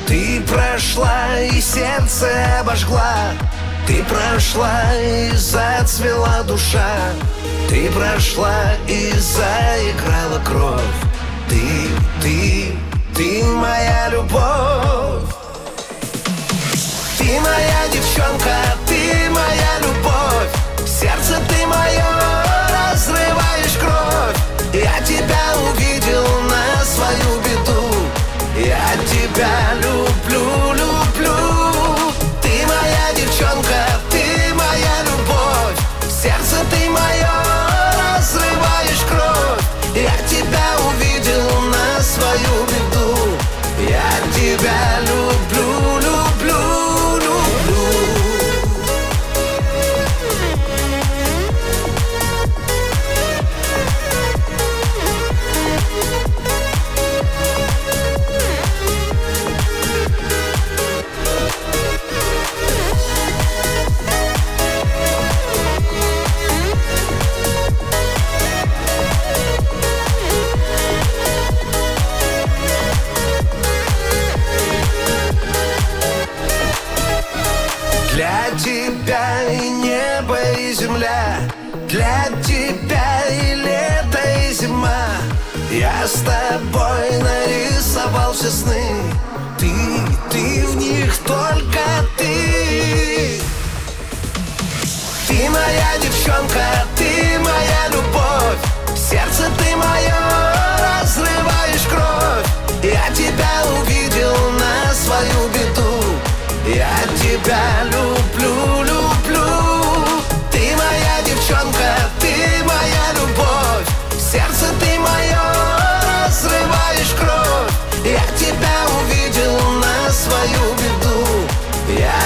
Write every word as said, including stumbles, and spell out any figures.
Ты прошла и сердце обожгла, ты прошла и зацвела душа, ты прошла и заиграла кровь. Ты, ты, ты моя любовь. Ты моя девчонка, ты моя любовь. Сердце ты мое, разрываешь кровь. Я тебя увидел на свою беду. Я тебя люблю, люблю. Ты моя девчонка, ты моя любовь. Сердце ты мое, разрываешь кровь. Я тебя увидел на свою беду. Я тебя люблю, люблю, люблю. Для тебя и небо, и земля, для тебя и лето, и зима. Я с тобой нарисовал все сны. Ты, ты в них только ты. Ты моя девчонка, ты моя любовь. Сердце ты мое, разрываешь кровь. Я тебя увидел на свою беду. Я тебя люблю, люблю. Ты моя девчонка, ты моя любовь. Сердце ты мое, разрываешь кровь. Я тебя увидел на свою беду. Я